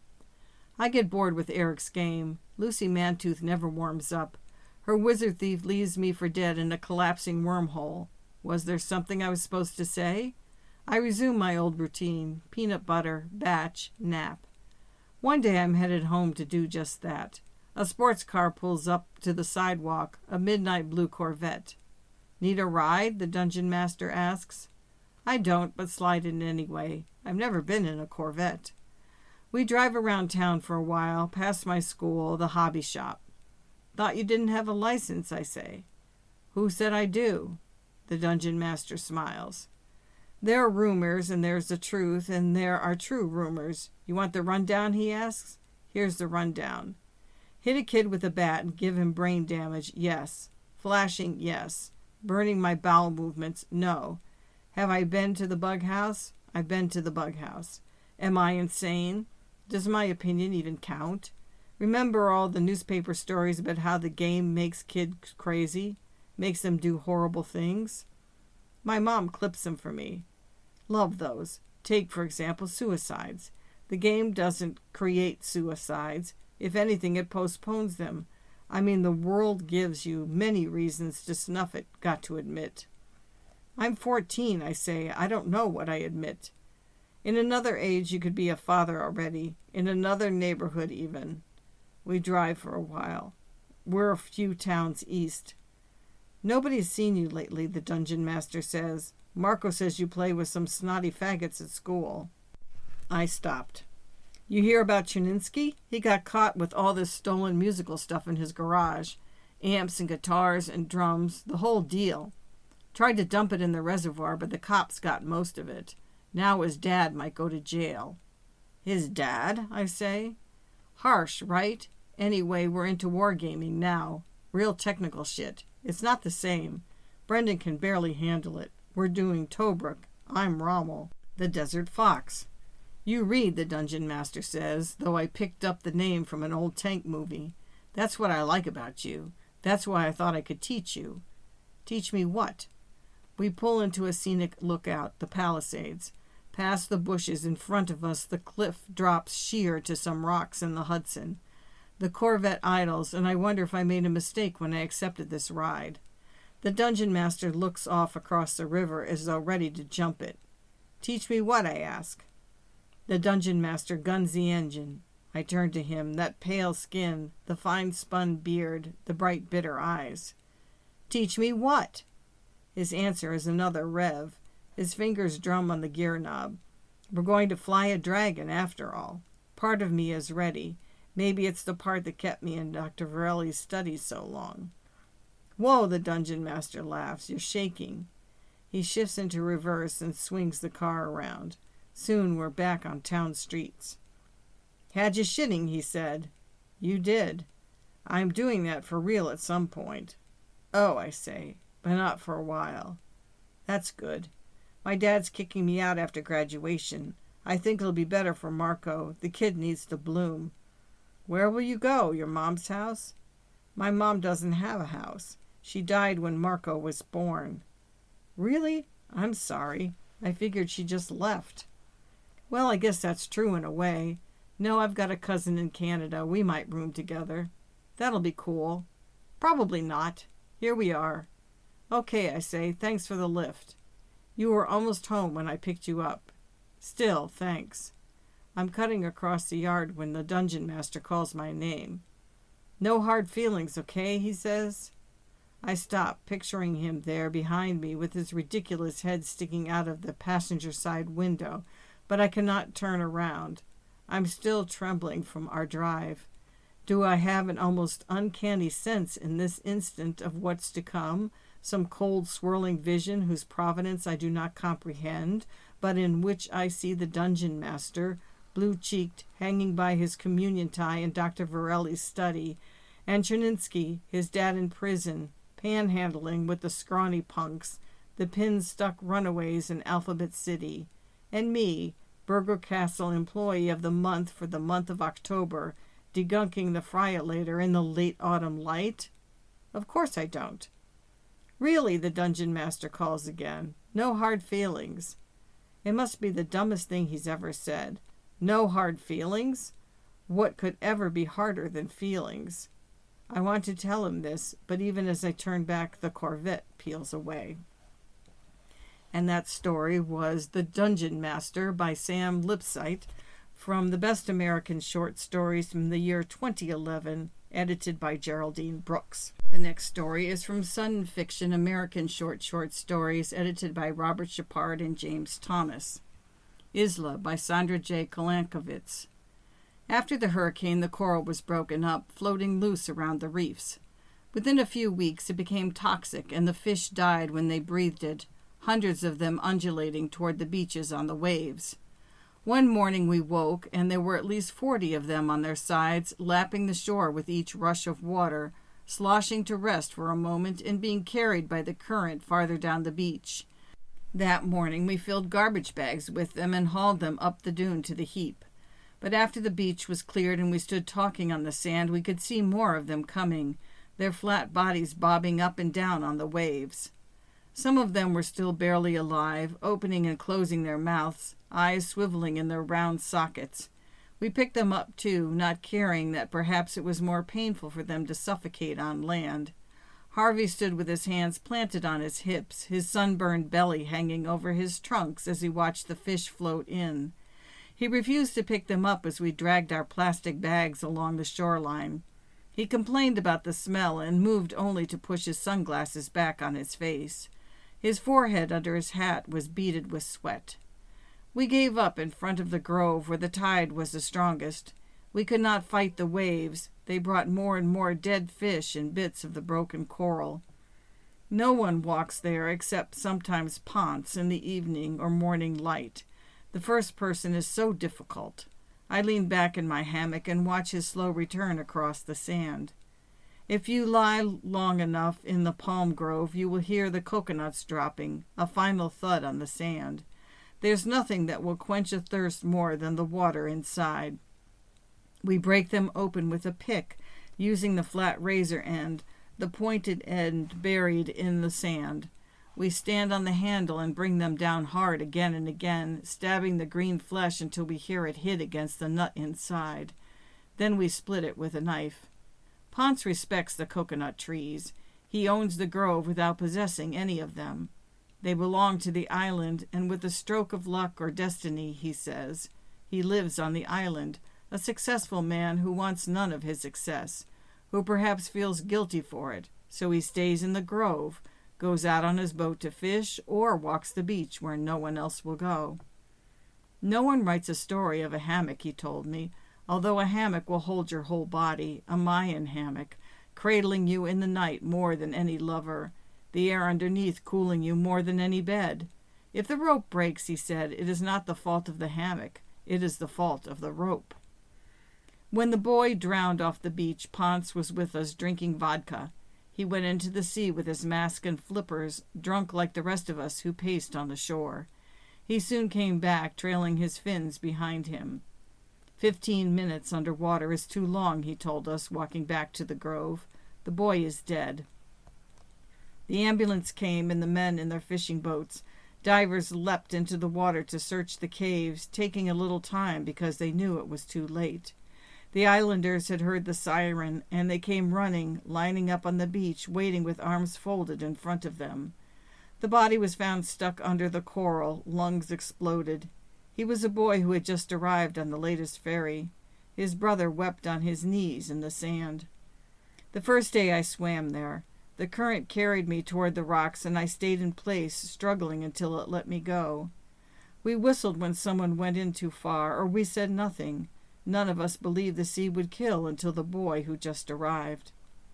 I get bored with Eric's game. Lucy Mantooth never warms up. Her wizard thief leaves me for dead in a collapsing wormhole. Was there something I was supposed to say? I resume my old routine: peanut butter, batch, nap. One day I'm headed home to do just that. A sports car pulls up to the sidewalk, a midnight blue Corvette. "Need a ride?" the dungeon master asks. I don't, but slide in anyway. I've never been in a Corvette. We drive around town for a while, past my school, the hobby shop. "Thought you didn't have a license," I say. "Who said I do?" The dungeon master smiles. "There are rumors, and there's the truth, and there are true rumors. You want the rundown?" he asks. Here's the rundown. Hit a kid with a bat and give him brain damage? Yes. Flashing? Yes. Burning my bowel movements? No. Have I been to the bug house? I've been to the bug house. Am I insane? Does my opinion even count? Remember all the newspaper stories about how the game makes kids crazy, makes them do horrible things? My mom clips them for me. Love those. Take, for example, suicides. The game doesn't create suicides. If anything, it postpones them. I mean, the world gives you many reasons to snuff it, got to admit. I'm 14, I say. I don't know what I admit. In another age, you could be a father already. In another neighborhood, even. We drive for a while. We're a few towns east. "Nobody's seen you lately," the dungeon master says. "Marco says you play with some snotty faggots at school." I stopped. "You hear about Chininsky? He got caught with all this stolen musical stuff in his garage. Amps and guitars and drums, the whole deal. Tried to dump it in the reservoir, but the cops got most of it. Now his dad might go to jail." "His dad?" I say. Harsh, right? Anyway, we're into wargaming now. Real technical shit. It's not the same. Brendan can barely handle it. We're doing Tobruk. I'm Rommel, the Desert Fox. "You read," the dungeon master says, though I picked up the name from an old tank movie. "That's what I like about you. That's why I thought I could teach you." "Teach me what?" We pull into a scenic lookout, the Palisades. Past the bushes in front of us, the cliff drops sheer to some rocks in the Hudson. The Corvette idles, and I wonder if I made a mistake when I accepted this ride. The dungeon master looks off across the river as though ready to jump it. "Teach me what?" I ask. The dungeon master guns the engine. I turn to him, that pale skin, the fine-spun beard, the bright, bitter eyes. "Teach me what?" His answer is another rev. His fingers drum on the gear knob. We're going to fly a dragon, after all. Part of me is ready. Maybe it's the part that kept me in Dr. Varelli's study so long. Whoa, the dungeon master laughs. You're shaking. He shifts into reverse and swings the car around. Soon we're back on town streets. Had you shitting, he said. You did. I'm doing that for real at some point. Oh, I say, but not for a while. That's good. My dad's kicking me out after graduation. I think it'll be better for Marco. The kid needs to bloom. Where will you go? Your mom's house? My mom doesn't have a house. She died when Marco was born. Really? I'm sorry. I figured she just left. Well, I guess that's true in a way. No, I've got a cousin in Canada. We might room together. That'll be cool. Probably not. Here we are. Okay, I say, thanks for the lift. You were almost home when I picked you up. Still, thanks. I'm cutting across the yard when the dungeon master calls my name. No hard feelings, okay, he says. I stop, picturing him there behind me with his ridiculous head sticking out of the passenger side window, but I cannot turn around. I'm still trembling from our drive. Do I have an almost uncanny sense in this instant of what's to come, some cold swirling vision whose provenance I do not comprehend, but in which I see the dungeon master, blue-cheeked, hanging by his communion tie in Dr. Varelli's study, and Cherninsky, his dad in prison, panhandling with the scrawny punks, the pin-stuck runaways in Alphabet City, and me, Burger Castle employee of the month for the month of October, degunking the friolator in the late autumn light? Of course I don't. Really, the dungeon master calls again. No hard feelings. It must be the dumbest thing he's ever said. No hard feelings? What could ever be harder than feelings? I want to tell him this, but even as I turn back, the Corvette peels away. And that story was The Dungeon Master by Sam Lipsyte, from the Best American Short Stories from the year 2011, edited by Geraldine Brooks. The next story is from Sun Fiction American Short Stories, edited by Robert Shepard and James Thomas. Isla by Sandra J. Kalankovitz. After the hurricane, the coral was broken up, floating loose around the reefs. Within a few weeks, it became toxic, and the fish died when they breathed it, hundreds of them undulating toward the beaches on the waves. One morning we woke, and there were at least 40 of them on their sides, lapping the shore with each rush of water, sloshing to rest for a moment and being carried by the current farther down the beach. That morning we filled garbage bags with them and hauled them up the dune to the heap. But after the beach was cleared and we stood talking on the sand, we could see more of them coming, their flat bodies bobbing up and down on the waves. Some of them were still barely alive, opening and closing their mouths, eyes swiveling in their round sockets. We picked them up, too, not caring that perhaps it was more painful for them to suffocate on land. Harvey stood with his hands planted on his hips, his sunburned belly hanging over his trunks as he watched the fish float in. He refused to pick them up as we dragged our plastic bags along the shoreline. He complained about the smell and moved only to push his sunglasses back on his face. His forehead under his hat was beaded with sweat. We gave up in front of the grove where the tide was the strongest. We could not fight the waves. They brought more and more dead fish and bits of the broken coral. No one walks there except sometimes Ponce in the evening or morning light. The first person is so difficult. I lean back in my hammock and watch his slow return across the sand. If you lie long enough in the palm grove, you will hear the coconuts dropping, a final thud on the sand. There's nothing that will quench a thirst more than the water inside. We break them open with a pick, using the flat razor end, the pointed end buried in the sand. We stand on the handle and bring them down hard again and again, stabbing the green flesh until we hear it hit against the nut inside. Then we split it with a knife. Ponce respects the coconut trees. He owns the grove without possessing any of them. They belong to the island, and with a stroke of luck or destiny, he says, he lives on the island, a successful man who wants none of his success, who perhaps feels guilty for it, so he stays in the grove, goes out on his boat to fish, or walks the beach where no one else will go. No one writes a story of a hammock, he told me. although a hammock will hold your whole body, a Mayan hammock, cradling you in the night more than any lover, the air underneath cooling you more than any bed. If the rope breaks, he said, it is not the fault of the hammock, it is the fault of the rope. When the boy drowned off the beach, Ponce was with us drinking vodka. He went into the sea with his mask and flippers, drunk like the rest of us who paced on the shore. He soon came back, trailing his fins behind him. 15 minutes under water is too long, he told us, walking back to the grove. The boy is dead. The ambulance came and the men in their fishing boats. Divers leapt into the water to search the caves, taking a little time because they knew it was too late. The islanders had heard the siren, and they came running, lining up on the beach, waiting with arms folded in front of them. The body was found stuck under the coral, lungs exploded. He was a boy who had just arrived on the latest ferry. His brother wept on his knees in the sand. The first day I swam there, the current carried me toward the rocks, and I stayed in place, struggling until it let me go. We whistled when someone went in too far, or we said nothing. None of us believed the sea would kill until the boy who just arrived.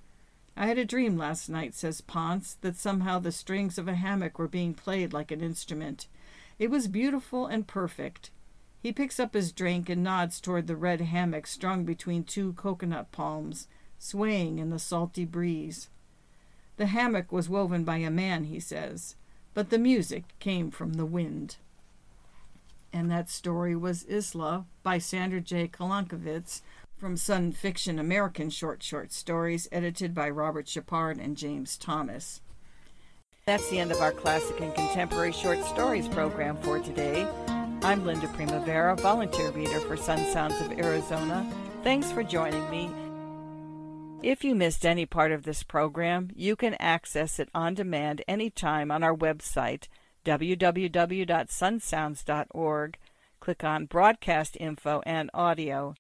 I had a dream last night, says Ponce, that somehow the strings of a hammock were being played like an instrument. It was beautiful and perfect. He picks up his drink and nods toward the red hammock strung between 2 coconut palms, swaying in the salty breeze. The hammock was woven by a man, he says, but the music came from the wind. And that story was Isla by Sandra J. Kalankovitz from Sun Fiction American Short Stories, edited by Robert Shepard and James Thomas. That's the end of our classic and contemporary short stories program for today. I'm Linda Primavera, volunteer reader for Sun Sounds of Arizona. Thanks for joining me. If you missed any part of this program, you can access it on demand anytime on our website, www.sunsounds.org. Click on Broadcast Info and Audio.